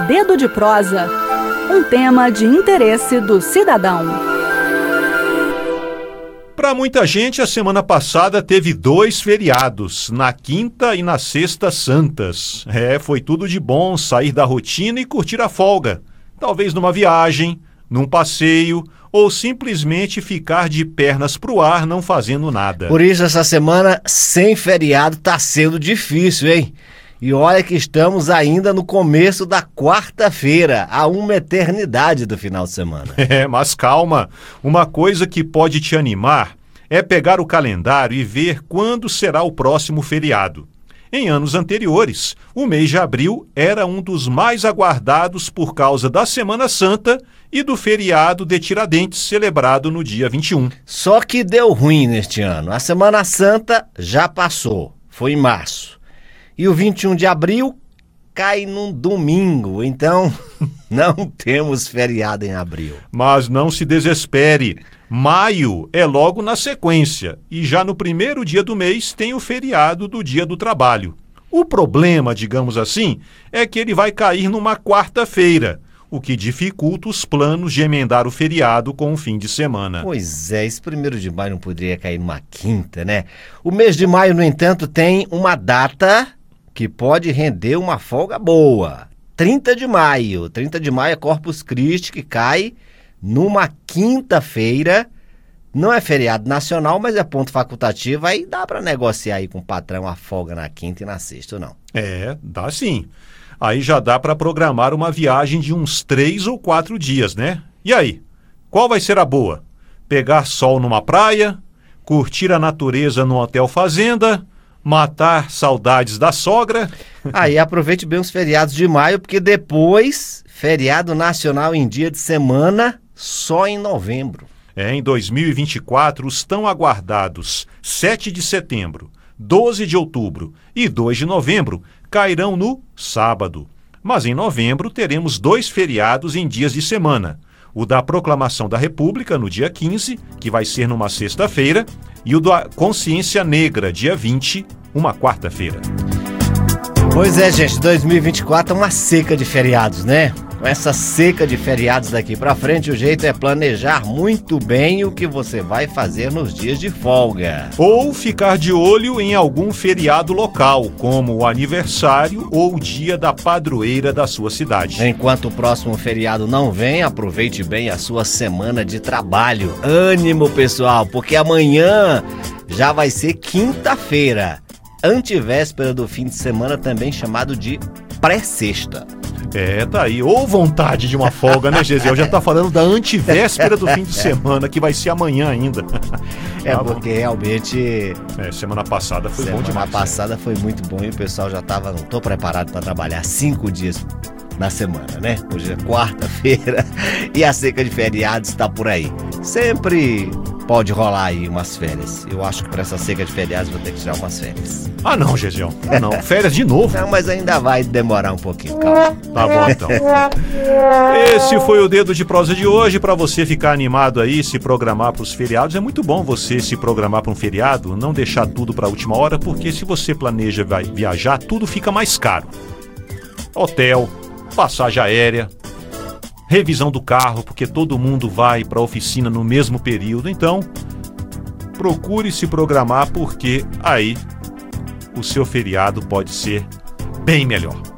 Dedo de Prosa, um tema de interesse do cidadão. Para muita gente, a semana passada teve 2 feriados, na quinta e na sexta santas. Foi tudo de bom sair da rotina e curtir a folga. Talvez numa viagem, num passeio ou simplesmente ficar de pernas pro ar não fazendo nada. Por isso, essa semana sem feriado tá sendo difícil, hein? E olha que estamos ainda no começo da quarta-feira, há uma eternidade do final de semana. Mas calma, uma coisa que pode te animar é pegar o calendário e ver quando será o próximo feriado. Em anos anteriores, o mês de abril era um dos mais aguardados por causa da Semana Santa e do feriado de Tiradentes, celebrado no dia 21. Só que deu ruim neste ano. A Semana Santa já passou, foi em março. E o 21 de abril cai num domingo, então não temos feriado em abril. Mas não se desespere, maio é logo na sequência e já no primeiro dia do mês tem o feriado do Dia do Trabalho. O problema, digamos assim, é que ele vai cair numa quarta-feira, o que dificulta os planos de emendar o feriado com o fim de semana. Pois é, esse 1º de maio não poderia cair numa quinta, né? O mês de maio, no entanto, tem uma data que pode render uma folga boa. 30 de maio. 30 de maio é Corpus Christi, que cai numa quinta-feira. Não é feriado nacional, mas é ponto facultativo. Aí dá para negociar aí com o patrão a folga na quinta e na sexta, ou não? Dá sim. Aí já dá para programar uma viagem de uns 3 ou 4 dias, né? E aí, qual vai ser a boa? Pegar sol numa praia, curtir a natureza no hotel fazenda, matar saudades da sogra? Aí aproveite bem os feriados de maio, porque depois, feriado nacional em dia de semana, só em novembro. Em 2024, os tão aguardados 7 de setembro, 12 de outubro e 2 de novembro cairão no sábado. Mas em novembro teremos 2 feriados em dias de semana. O da Proclamação da República, no dia 15, que vai ser numa sexta-feira, e o da Consciência Negra, dia 20, uma quarta-feira. Pois é, gente, 2024 é uma seca de feriados, né? Com essa seca de feriados daqui pra frente, o jeito é planejar muito bem o que você vai fazer nos dias de folga. Ou ficar de olho em algum feriado local, como o aniversário ou o dia da padroeira da sua cidade. Enquanto o próximo feriado não vem, aproveite bem a sua semana de trabalho. Ânimo, pessoal, porque amanhã já vai ser quinta-feira, antevéspera do fim de semana, também chamado de pré-sexta. Tá aí. Ou vontade de uma folga, né, Gesiel? Já tá falando da antivéspera do fim de semana, que vai ser amanhã ainda. Porque realmente... semana passada foi bom demais. Semana passada foi muito bom e o pessoal já tava... Não tô preparado para trabalhar 5 dias na semana, né? Hoje é quarta-feira e a seca de feriados está por aí. Sempre pode rolar aí umas férias. Eu acho que para essa seca de feriados vou ter que tirar umas férias. Não, Gesiel. Não, férias de novo. Não, mas ainda vai demorar um pouquinho, calma. Tá bom, então. Esse foi o Dedo de Prosa de hoje. Para você ficar animado aí, se programar para os feriados. É muito bom você se programar para um feriado, não deixar tudo para a última hora, porque se você planeja viajar, tudo fica mais caro. Hotel, passagem aérea, revisão do carro, porque todo mundo vai para a oficina no mesmo período. Então, procure se programar, porque aí o seu feriado pode ser bem melhor.